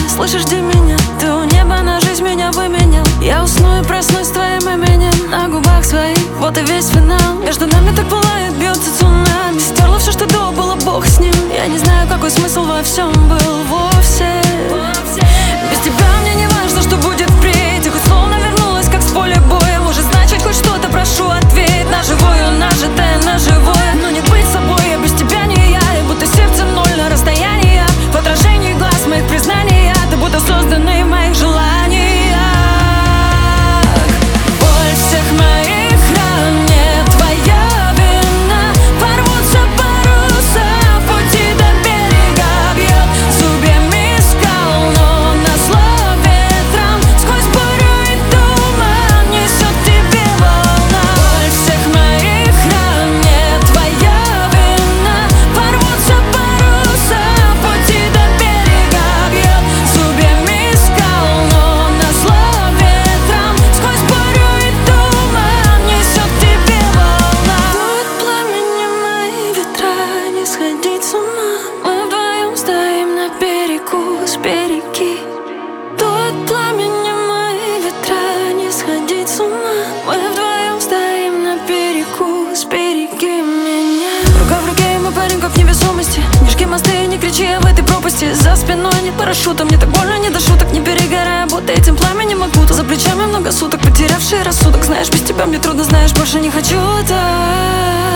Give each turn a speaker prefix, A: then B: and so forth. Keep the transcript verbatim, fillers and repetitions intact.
A: Слышишь, где меня? Ты у неба на жизнь меня выменял. Я усну и проснусь с твоим именем на губах своих, вот и весь финал. Между нами так пылает, бьется цунами. Стерла все, что до было, бог с ним. Я не знаю, какой смысл во всем был вовсе. Без тебя мне не важно, что будет впредь. И хоть словно вернулась, как с поля боя. Может, значит, хоть что-то прошу, ответь на живую, нажитое на живое. Но нет быть собой, я без тебя не я. И будто сердце ноль на расстоянии. В отражении глаз моих признаний ты будто созданный в моих желаниях. Боль всех моих ран не твоя вина. Порвутся паруса, пути до берега бьет зубьями скал, но назло ветрам сквозь бурю и туман несет тебе волна. Боль всех моих ран не твоя вина. Порвутся паруса, пути до берега бьет зубьями скал, но назло ветрам сквозь бурю и туман несет тебе волна. Дует пламени мои ветра, не сходить с ума. Мы вдвоем стоим на берегу с береги. Дует пламени мои ветра, не сходить с ума. Мы вдвоем стоим на берегу с береги меня. Рука в руке, и мы парим как в невесомости. Не жги мосты, не кричи, я в этой пропасти. За спиной нет парашюта, мне так больно, не до шуток. Не перегорая, будто этим пламенем окута. За плечами много суток, потерявший рассудок. Знаешь, без тебя мне трудно, знаешь, больше не хочу так.